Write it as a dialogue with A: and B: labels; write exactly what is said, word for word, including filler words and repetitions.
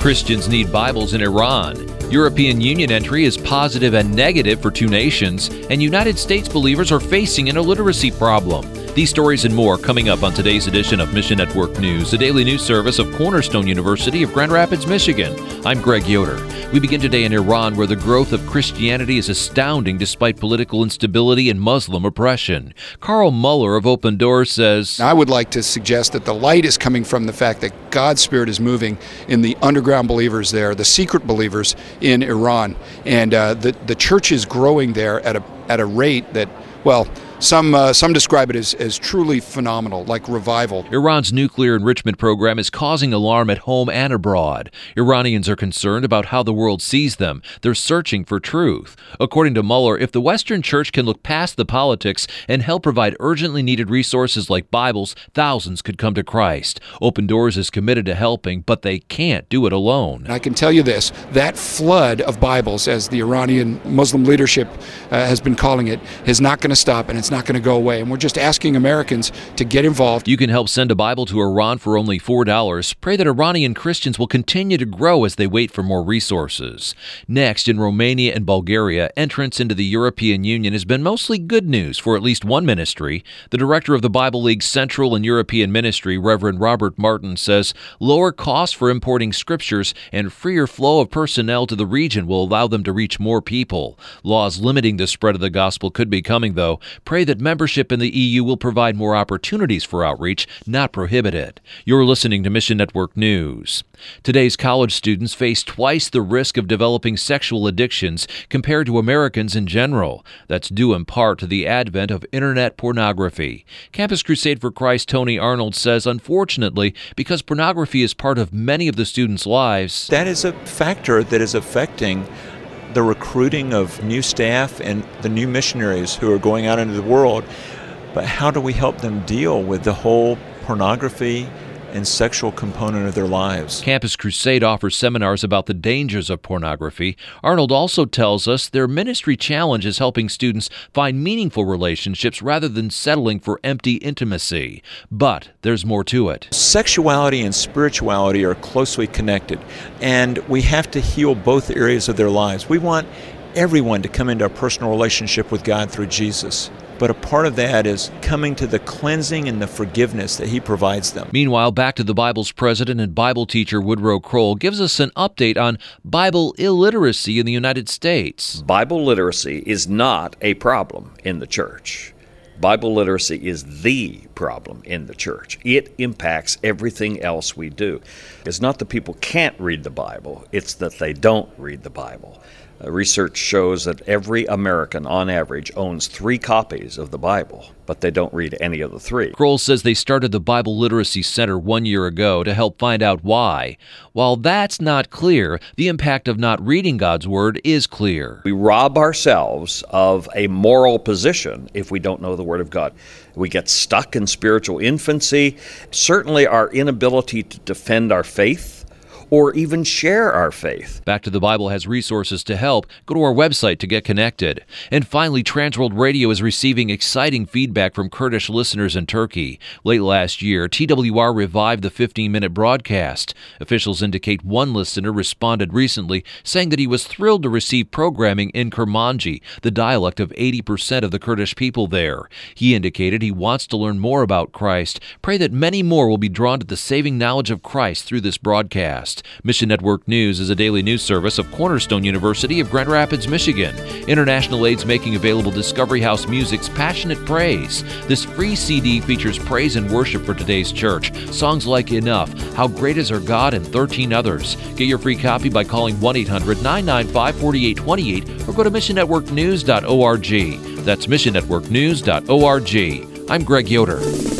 A: Christians need Bibles in Iran. European Union entry is positive and negative for two nations, and United States believers are facing an illiteracy problem. These stories and more coming up on today's edition of Mission Network News, the daily news service of Cornerstone University of Grand Rapids, Michigan. I'm Greg Yoder. We begin today in Iran, where the growth of Christianity is astounding despite political instability and Muslim oppression. Carl Muller of Open Doors says,
B: I would like to suggest that the light is coming from the fact that God's Spirit is moving in the underground believers there, the secret believers in Iran. And uh, the, the church is growing there at a, at a rate that, well, Some uh, some describe it as, as truly phenomenal, like revival.
A: Iran's nuclear enrichment program is causing alarm at home and abroad. Iranians are concerned about how the world sees them. They're searching for truth. According to Mueller, if the Western Church can look past the politics and help provide urgently needed resources like Bibles, thousands could come to Christ. Open Doors is committed to helping, but they can't do it alone.
B: And I can tell you this, that flood of Bibles, as the Iranian Muslim leadership uh, has been calling it, is not going to stop, and it's not going to go away. And we're just asking Americans to get involved.
A: You can help send a Bible to Iran for only four dollars. Pray that Iranian Christians will continue to grow as they wait for more resources. Next, in Romania and Bulgaria, entrance into the European Union has been mostly good news for at least one ministry. The director of the Bible League's Central and European Ministry, Reverend Robert Martin, says lower costs for importing scriptures and freer flow of personnel to the region will allow them to reach more people. Laws limiting the spread of the gospel could be coming, though. Pray that membership in the E U will provide more opportunities for outreach, not prohibit it. You're listening to Mission Network News. Today's college students face twice the risk of developing sexual addictions compared to Americans in general. That's due in part to the advent of internet pornography. Campus Crusade for Christ Tony Arnold says, unfortunately, because pornography is part of many of the students' lives,
C: that is a factor that is affecting the recruiting of new staff and the new missionaries who are going out into the world. But how do we help them deal with the whole pornography and sexual component of their lives?
A: Campus Crusade offers seminars about the dangers of pornography. Arnold also tells us their ministry challenge is helping students find meaningful relationships rather than settling for empty intimacy. But there's more to it.
C: Sexuality and spirituality are closely connected, and we have to heal both areas of their lives. We want everyone to come into a personal relationship with God through Jesus. But a part of that is coming to the cleansing and the forgiveness that He provides them.
A: Meanwhile, Back to the Bible's president and Bible teacher Woodrow Kroll gives us an update on Bible illiteracy in the United States.
D: Bible literacy is not a problem in the church. Bible literacy is the problem in the church. It impacts everything else we do. It's not that people can't read the Bible, it's that they don't read the Bible. Uh, research shows that every American, on average, owns three copies of the Bible, but they don't read any of the three.
A: Kroll says they started the Bible Literacy Center one year ago to help find out why. While that's not clear, the impact of not reading God's Word is clear.
D: We rob ourselves of a moral position if we don't know the Word of God. We get stuck in spiritual infancy. Certainly our inability to defend our faith or even share our faith.
A: Back to the Bible has resources to help. Go to our website to get connected. And finally, Transworld Radio is receiving exciting feedback from Kurdish listeners in Turkey. Late last year, T W R revived the fifteen-minute broadcast. Officials indicate one listener responded recently, saying that he was thrilled to receive programming in Kurmanji, the dialect of eighty percent of the Kurdish people there. He indicated he wants to learn more about Christ. Pray that many more will be drawn to the saving knowledge of Christ through this broadcast. Mission Network News is a daily news service of Cornerstone University of Grand Rapids, Michigan. International Aid's making available Discovery House Music's Passionate Praise. This free C D features praise and worship for today's church. Songs like Enough, How Great Is Our God, and thirteen others. Get your free copy by calling one eight hundred nine nine five four eight two eight or go to mission network news dot org. That's mission network news dot org. I'm Greg Yoder.